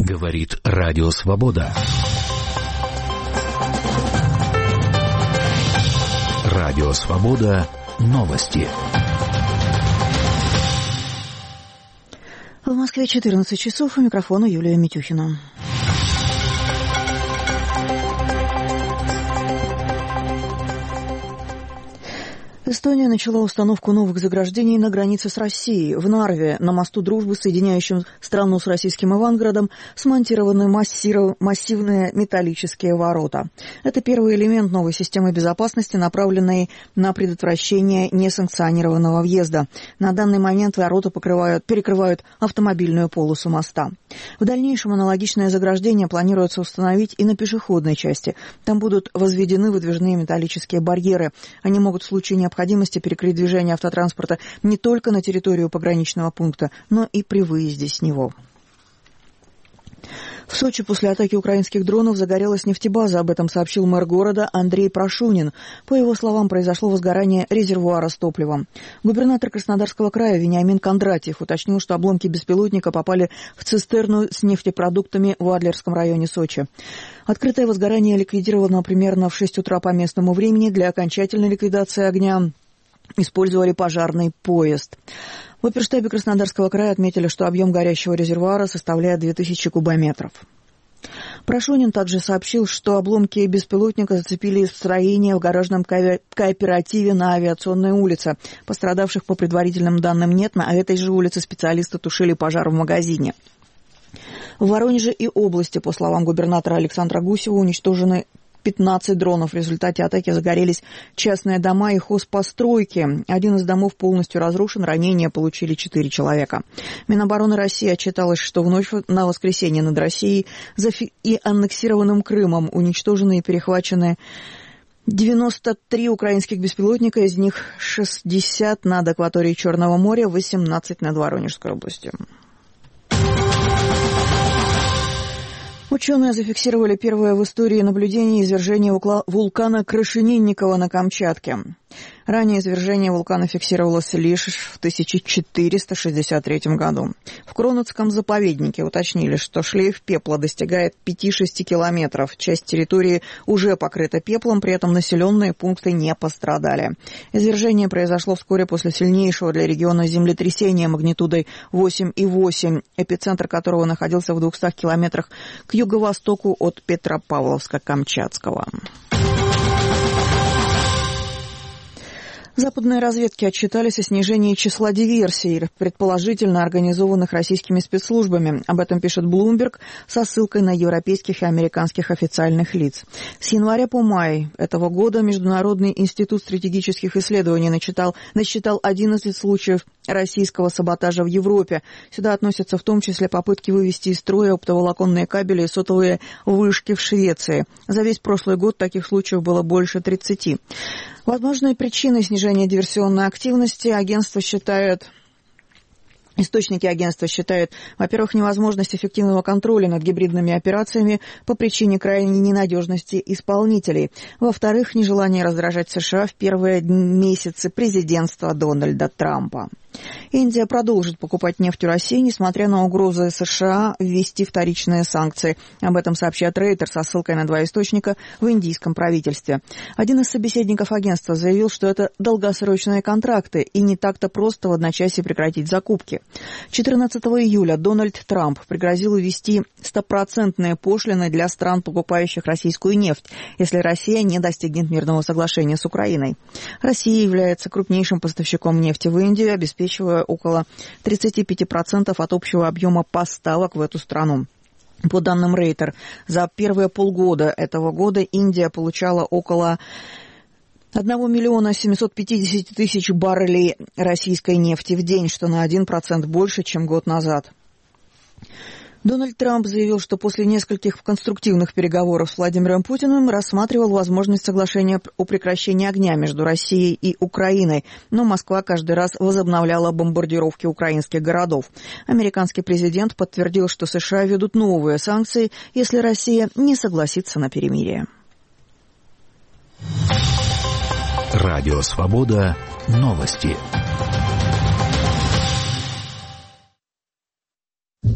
Говорит Радио Свобода. Радио Свобода. Новости. В Москве 14 часов. У микрофона Юлия Митюхина. Эстония начала установку новых заграждений на границе с Россией. В Нарве, на мосту дружбы, соединяющем страну с российским Ивангородом, смонтированы массивные металлические ворота. Это первый элемент новой системы безопасности, направленной на предотвращение несанкционированного въезда. На данный момент ворота перекрывают автомобильную полосу моста. В дальнейшем аналогичное заграждение планируется установить и на пешеходной части. Там будут возведены выдвижные металлические барьеры. Они могут в случае необходимости перекрыть движение автотранспорта не только на территорию пограничного пункта, но и при выезде с него. В Сочи после атаки украинских дронов загорелась нефтебаза. Об этом сообщил мэр города Андрей Прошунин. По его словам, произошло возгорание резервуара с топливом. Губернатор Краснодарского края Вениамин Кондратьев уточнил, что обломки беспилотника попали в цистерну с нефтепродуктами в Адлерском районе Сочи. Открытое возгорание ликвидировано примерно в 6 утра по местному времени. Для окончательной ликвидации огня использовали пожарный поезд. В оперштабе Краснодарского края отметили, что объем горящего резервуара составляет 2000 кубометров. Прошунин также сообщил, что обломки беспилотника зацепили строение в гаражном кооперативе на Авиационной улице. Пострадавших по предварительным данным нет. На этой же улице специалисты тушили пожар в магазине. В Воронеже и области, по словам губернатора Александра Гусева, уничтожены 15 дронов. В результате атаки загорелись частные дома и хозпостройки. Один из домов полностью разрушен, ранения получили 4 человека. Минобороны России отчиталось, что в ночь на воскресенье над Россией и аннексированным Крымом уничтожены и перехвачены 93 украинских беспилотника, из них 60 над акваторией Черного моря, 18 над Воронежской областью. Ученые зафиксировали первое в истории наблюдение извержения вулкана Крашенинникова на Камчатке. Ранее извержение вулкана фиксировалось лишь в 1463 году. В Кронотском заповеднике уточнили, что шлейф пепла достигает 5-6 километров. Часть территории уже покрыта пеплом, при этом населенные пункты не пострадали. Извержение произошло вскоре после сильнейшего для региона землетрясения магнитудой 8,8, эпицентр которого находился в 200 километрах к юго-востоку от Петропавловска-Камчатского. Западные разведки отчитались о снижении числа диверсий, предположительно организованных российскими спецслужбами. Об этом пишет Bloomberg со ссылкой на европейских и американских официальных лиц. С января по май этого года Международный институт стратегических исследований насчитал 11 случаев российского саботажа в Европе. Сюда относятся в том числе попытки вывести из строя оптоволоконные кабели и сотовые вышки в Швеции. За весь прошлый год таких случаев было больше 30. Возможной причиной снижения диверсионной активности источники агентства считают, во-первых, невозможность эффективного контроля над гибридными операциями по причине крайней ненадежности исполнителей. Во-вторых, нежелание раздражать США в первые месяцы президентства Дональда Трампа. Индия продолжит покупать нефть у России, несмотря на угрозы США ввести вторичные санкции. Об этом сообщает Рейтер со ссылкой на 2 источника в индийском правительстве. Один из собеседников агентства заявил, что это долгосрочные контракты и не так-то просто в одночасье прекратить закупки. 14 июля Дональд Трамп пригрозил ввести 100% пошлины для стран, покупающих российскую нефть, если Россия не достигнет мирного соглашения с Украиной. Россия является крупнейшим поставщиком нефти в Индию, обеспечивая около 35% от общего объема поставок в эту страну. По данным Рейтер, за первые полгода этого года Индия получала около 1 миллиона 750 тысяч баррелей российской нефти в день, что на 1% больше, чем год назад. Дональд Трамп заявил, что после нескольких конструктивных переговоров с Владимиром Путиным рассматривал возможность соглашения о прекращении огня между Россией и Украиной, но Москва каждый раз возобновляла бомбардировки украинских городов. Американский президент подтвердил, что США введут новые санкции, если Россия не согласится на перемирие. Радио Свобода. Новости.